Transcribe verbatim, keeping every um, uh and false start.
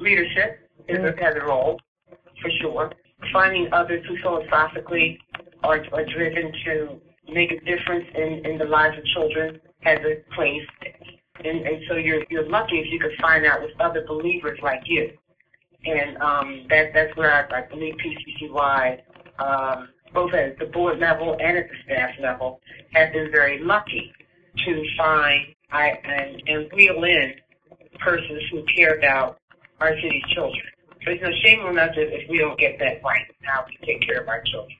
leadership is a, has a role, for sure. Finding others who philosophically are, are driven to make a difference in, in the lives of children has a place. And, and so you're, you're lucky if you can find out with other believers like you. And um, that, that's where I, I believe P C C Y, um, both at the board level and at the staff level, have been very lucky to find I, and, and reel in persons who care about our city's children. So there's no shame on us if we don't get that right, how we take care of our children.